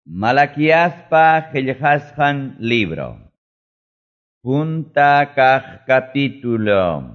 Malaquiaspa qillqasqan libro. Punta kaq capítulo.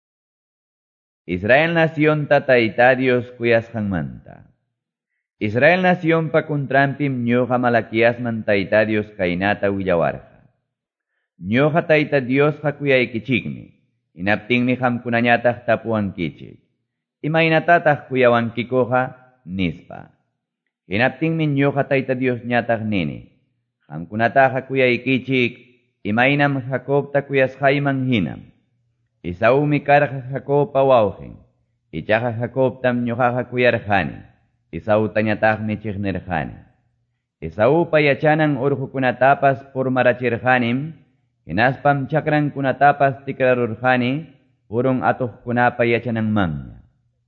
Israel nación tayta Dios kuyasqanmanta. Israel nación pa kuntrampim ñuqa Malaquiasman tayta Dios kaynata willawarqa. Ñuqa tayta Diosqa kuyaykichikmi. Inaptinmi qamkunañataq tapuwankichik. Imaynatataq kuyawankikuqa nispa. Inaptinmi ñuqa tayta Dios ñataq nini. Qamkunataqa kuyaykichik, imaynam Jacobta kuyasqayman hinam. Esaúmi karqa Jacobpa wawqin. Ichaqa Jacobtam ñuqaqa kuyarqani. Esaútañataqmi chiqnirqani. Esaúpa yachanan urqukunatapas purmarachirqanim, hinaspam chakrankunatapas tikrarurqani, purun atuqkunapa yachananmanña.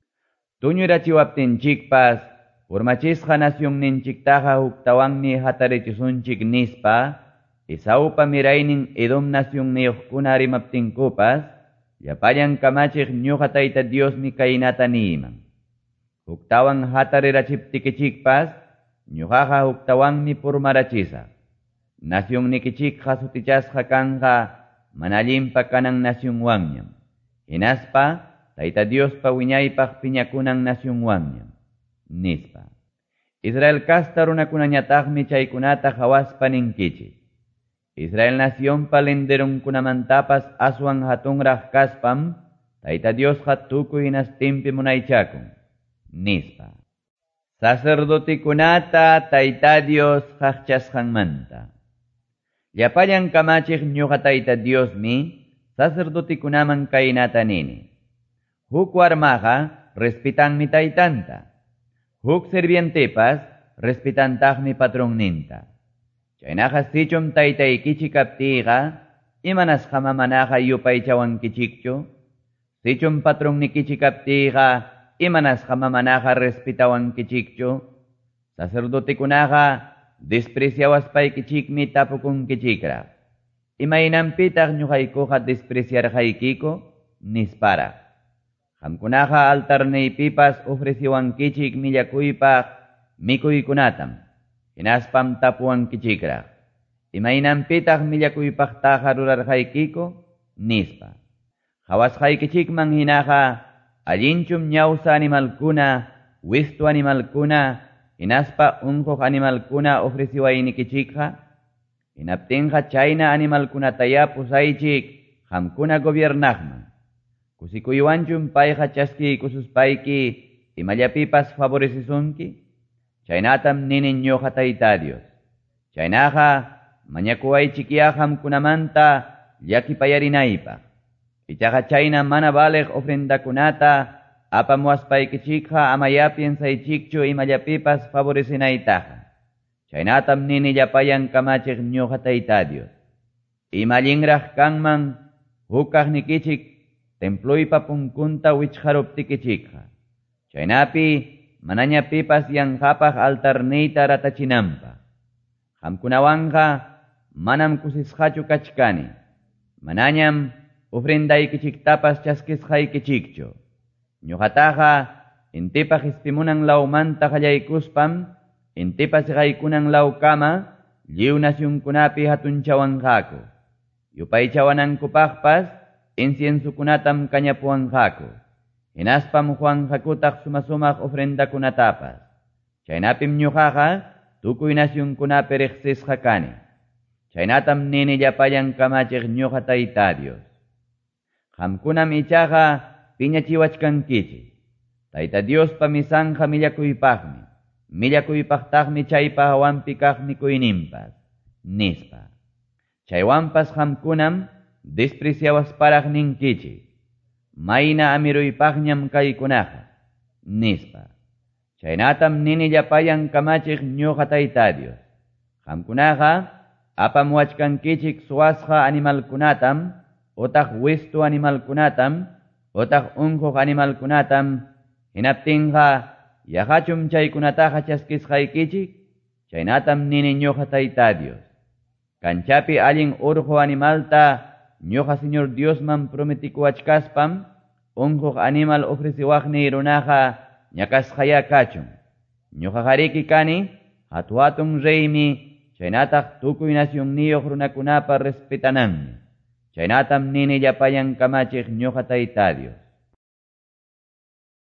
Tuñurachiwaptinchikpas, urmachisqa nacionninchiktaqa huktawanmi hatarichisunchik nispa, Esaúpa miraynin Edom nacionniyuqkuna rimaptinkupas, llapallan kamachik ñuqa tayta Diosmi kaynata niman. Huktawan hatarirachiptikichikpas, ñuqaqa huktawanmi purmarachisa. Nacionnikichikqa sutichasqa kanqa mana allinpa kanan nacionwanñam. Hinaspa, tayta Diospa wiñaypaq piñakunan nacionwanñam. Nispa. Israel kasta runakunañataqmi chaykunata hawaspa ninkichik. Israel nación palenderunkunamantapas aswan hatunraq kaspam, tayta Diosqa tukuy hinastinpi munaychakun. Nispa. Sacerdotikunata tayta Dios qaqchasqanmanta. Llapallan kamachik ñuqa tayta Diosmi, sacerdotikunaman kaynata nini. Huk warmaqa respitanmi taytanta. Huk sirvientepas respetantaqmi patronninta. Chaynaqa sichum taytaykichik kaptiqa, imanasqama manaqa yupaychawankichikchu. Sichum patronnikichik kaptiqa, imanasqama manaqa respetawankichikchu. Sacerdotikunaqa despreciawaspaykichikmi tapukunkichikraq. Imaynampitaq ñuqaykuqa despreciarqaykiku nispara. Qamkunaqa altarniypipas ofreciwankichik millakuypaq mikuykunatam. Hinaspam tapuwankichikraq. Imaynampitaq millakuypaqtaqa rurarqaykiku nispa. Hawasqaykichikman hinaqa allinchum ñawsa animalkuna, wistu animalkuna, hinaspa unquq animalkuna ofreciwaynikichikqa. Hinaptinqa chayna animalkunataya pusaychik qamkuna gobiernaqman. Kusikuywanchum payqa chaskiykususpayki imallapipas favorecisunki. Chaynatam ninin ñuqa tayta Dios. Chaynaqa mañakuwaychikiya qamkunamanta llakipayarinaypaq. Ichaqa chayna mana baleq ofrendakunata apamuwaspaykichikqa amaya piensaychikchu imallapipas favorecinaytaqa. Chaynatam nini llapayan kamachik ñuqa tayta Dios. Imallinraq kanman hukaqnikichik templuypa punkunta wichqaruptikichikqa. Chaynapi manañapipas yanqapaq altarniyta ratachinanpaq. Qamkunawanqa manam kusisqachu kachkani. Manañam ofrendaykichiktapas chaskisqaykichikchu. Ñuqataqa intipaq istimunan lawmanta qallaykuspam, intipas siqaykunan lawkama, lliw nacionkunapi hatunchawanqaku. Yupaychawanankupaqpas, inciensukunatam kañapuwanqaku. Hinaspam juanqakutaq sumasumaq ofrendakunatapas. Chaynapim ñuqaqa tukuy nacionkunapi riqsisqa kani. Chaynatam nini llapayan kamachik ñuqa tayta Dios. Qamkunam ichaqa piñachiwachkankichik. Tayta Diospa misanqa millakuypaqmi. Millakuypaqtaqmi chaypa hawanpi kaq mikuyninpas. Nispa. Chaywanpas qamkunam despreciawasparaq ninkichik. Mayna amiruypaqñam kaykunaqa. Nispa. Chaynatam nini llapayan kamachik ñuqa tayta Dios. Qamkunaqa apamuwachkankichik suwasqa animalkunatam, otaq wistu animalkunatam, otaq unquq animalkunatam, hinaptinqa yaqachum chaykunataqa chaskisqaykichik. Chaynatam nini ñuqa tayta Dios. Kanchapi allin urqu animalta ñuqa Señor Diosman prometikuwachkaspam, unquq animal ofreciwaqni runaqa ñakasqaya kachun. Ñuqa qariki kani, Hatuatun reymi, chaynataq tukuy nasyunniyuq runakunapa respetananmi. Chaynatam nini llapayan kamachiq ñuqa Tayta Dios.